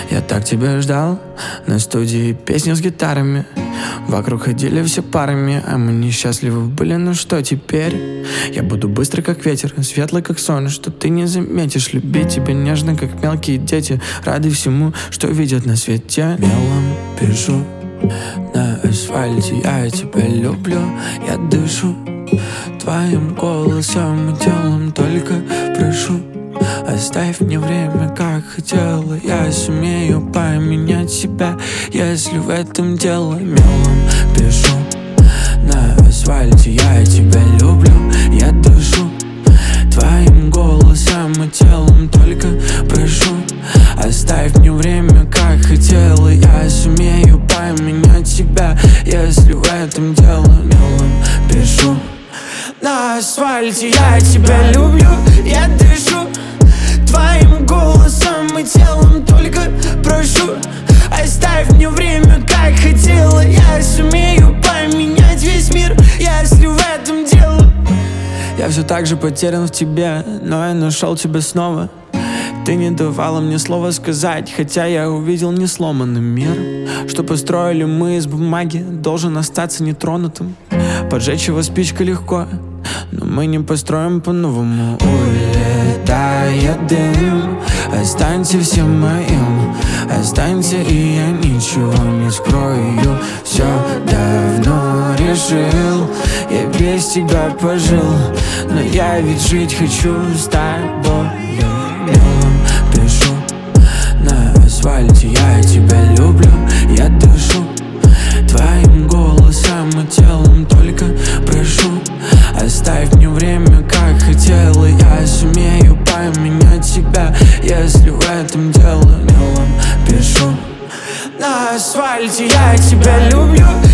Я так тебя ждал, на студии песни с гитарами. Вокруг ходили все парами, а мы несчастливы были, ну что теперь? Я буду быстрый как ветер, светлый как солнце, что ты не заметишь. Любить тебя нежно, как мелкие дети, рады всему, что видят на свете. Мелом пишу на асфальте, я тебя люблю, я дышу твоим голосом и телом, только прошу, оставь мне время, как хотела. Я сумею поменять себя, если в этом дело. Мелом пишу на асфальте, я тебя люблю, я дышу твоим голосом и телом, только прошу, оставь мне время, как хотела. Я сумею поменять себя, если в этом дело. Мелом пишу на асфальте, я тебя люблю, я дышу твоим голосом и телом, только прошу, оставь мне время, как хотела. Я сумею поменять весь мир, если в этом дело. Я все так же потерян в тебе, но я нашел тебя снова. Ты не давала мне слова сказать, хотя я увидел несломанный мир. Что построили мы из бумаги, должен остаться нетронутым. Поджечь его спичкой легко, но мы не построим по-новому. Улетает дым, останься всем моим, останься, и я ничего не скрою. Все давно решил, я без тебя пожил, но я ведь жить хочу с тобой. Мелом пишу на асфальте, я тебя люблю, я дышу твоим голосом и телом, только прошу, оставь мне время, как хотела. Я сумею поменять себя, если в этом дело. Мелом пишу на асфальте, я тебя люблю,